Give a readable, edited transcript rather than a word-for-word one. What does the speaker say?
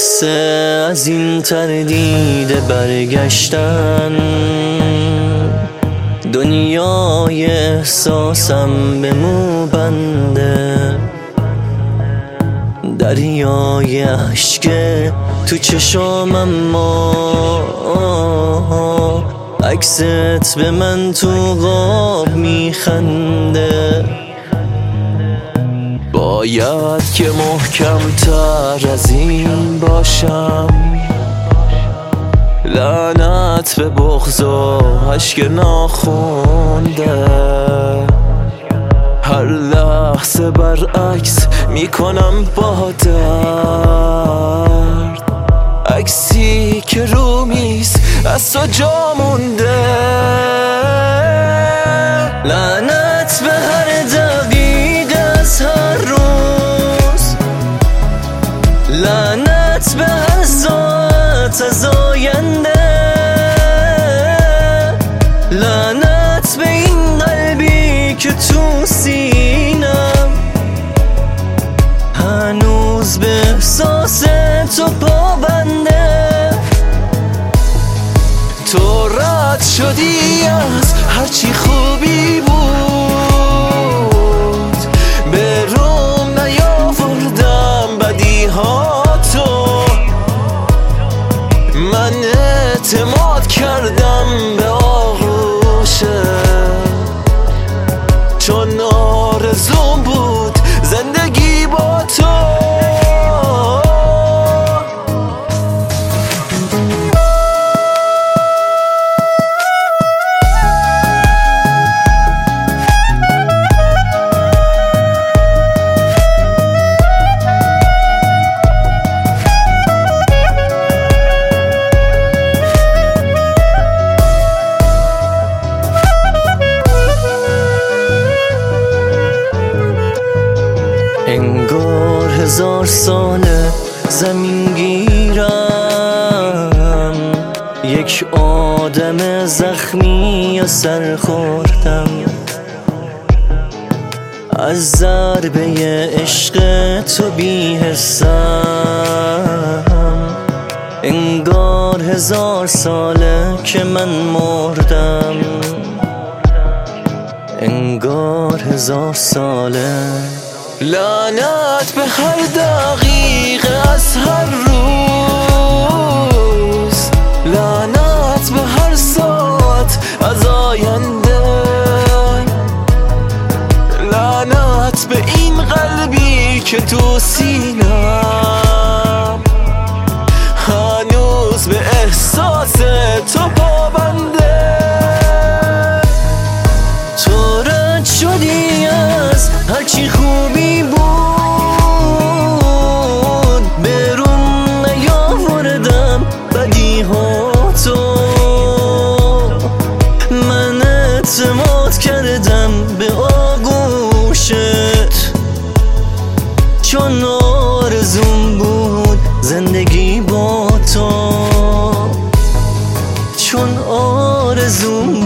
قصه از این تردید برگشتن، دنیای احساسم به مو بنده، دریای اشک تو چشام، اما عکست به من تو خواب میخنده. باید که محکم تر از این باشم، لعنت به بغض و عشق ناخونده، هر لحظه برعکس میکنم با درد، عکسی که رو میز از تو جا مونده. لعنت به هر دقیقه از هر روز، لعنت به هر ساعت از آینده، لعنت به این قلبی که تو سینم هنوز به احساس تو پابنده. تو رد شدی از هرچی خوبی بود، به روم نیاوردم بدیها تو، من اعتماد کردم به آغوشه، چون آرزوم بود زندگی با تو. انگار 1000 ساله زمین گیرم، یک آدم زخمی و سر خوردم، از ضربه عشق تو بی حسم. انگار 1000 ساله که من مردم، انگار 1000 ساله. لعنت به هر دقیقه از هر روز، لعنت به هر ساعت از آینده، لعنت به این قلبی که تو سینم هنوز به احساس تو پابنده. تو رد شدی از هرچی خوبی بود، به روم نیاوردم بدیها تو، من اعتماد کردم به آغوشت، چون آرزوم بود زندگی با تو، چون آرزوم